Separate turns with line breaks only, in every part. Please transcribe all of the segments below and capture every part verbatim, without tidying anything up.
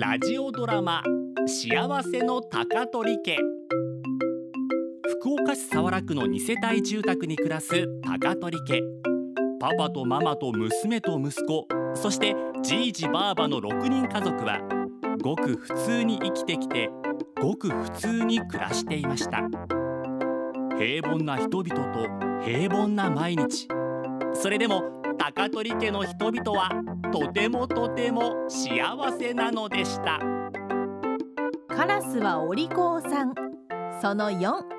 ラジオドラマ幸せの高取家。福岡市早良区のに世帯住宅に暮らす高取家。パパとママと娘と息子、そしてじいじばあばのろくにん家族はごく普通に生きてきて、ごく普通に暮らしていました。平凡な人々と平凡な毎日。それでも高取家の人々はとてもとても幸せなのでした。
カラスはお利口さん、そのよん。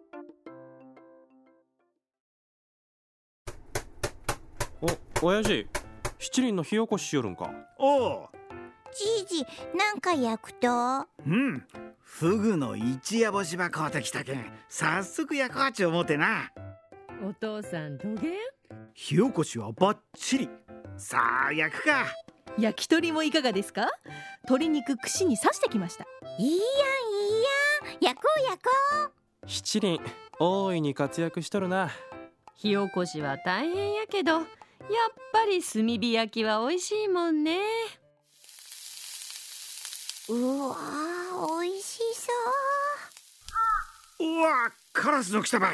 お、親父、七輪の火起こししよるんか。
おう、
じいじ、なんか焼くと？
うん、フグの一夜干しば買うてきたけん、早速焼こうち思うてな。
お父さんどげん？
火起こしはバッチリ。さあ焼くか。
焼き鳥もいかがですか？鶏肉串に刺してきました。
いいやんいいやん、焼こう焼こう。
七輪大いに活躍しとるな。
火起こしは大変やけど、やっぱり炭火焼きは美味しいもんね。
うわー、美味しそう。
うわ、カラスの来たばい。
母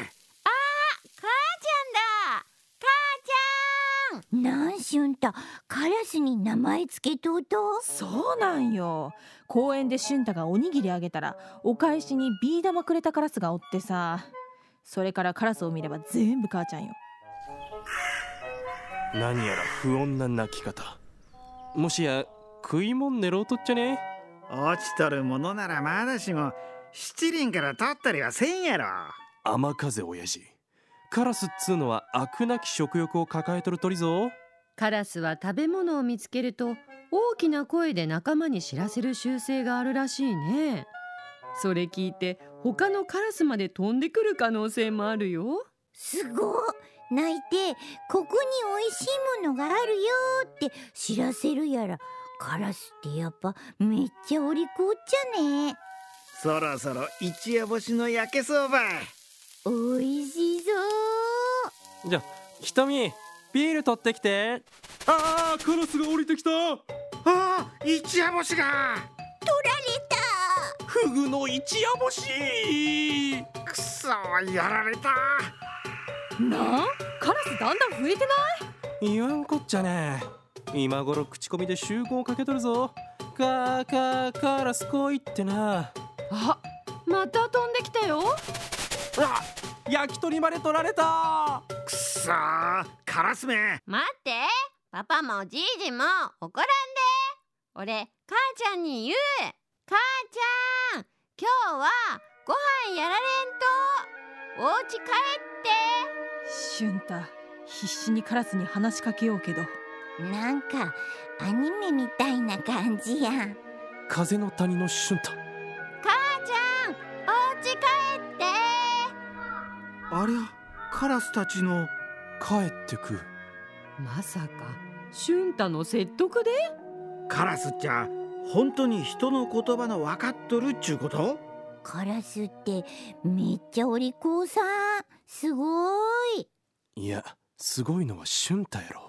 ちゃんだ。母ちゃん。なんしゅんた、カラスに名前つけとうと？
そうなんよ。公園で俊太がおにぎりあげたら、お返しにビー玉くれたカラスがおってさ、それからカラスを見れば全部母ちゃんよ。
何やら不穏な鳴き方。もしや食いもん狙うとっちゃね。
落ちとるものならまだしも、七輪から取ったりはせんやろ。
雨風親父、カラスっつうのは飽くなき食欲を抱えとる鳥ぞ。
カラスは食べ物を見つけると大きな声で仲間に知らせる習性があるらしいね。それ聞いて他のカラスまで飛んでくる可能性もあるよ。
すごい。泣いて、ここに美味しいものがあるよって知らせるやら。カラスってやっぱめっちゃお利口っちゃね。
そろそろ一夜干しの焼けそうばい。
おいしそう。
じゃあひとみ、ビール取ってきて。あー、カラスが降りてきた。
ああ、一夜干しが
取られた。
フグの一夜干し。
くそ、やられた。
なんカラスだんだん増えてない？
言わんこっちゃね。今頃口コミで集合かけとるぞ。カーカーカラス来いってな。
あ、また飛んできたよ。
あ、焼き鳥まで取られた。
くそー、カラスめ。
待って、パパもじいじも怒らんで。俺、母ちゃんに言う。母ちゃん、今日はご飯やられんと。お家帰って。
俊太、必死にカラスに話しかけようけど。
なんかアニメみたいな感じやん。
風の谷の俊太。
母ちゃん、お家帰って。
ありゃ、カラスたちの。
帰ってく。
まさか俊太の説得で？
カラスっちゃ本当に人の言葉の分かっとるっちゅうこと？
カラスってめっちゃお利口さん。すごい。
いや、すごいのは俊太やろ。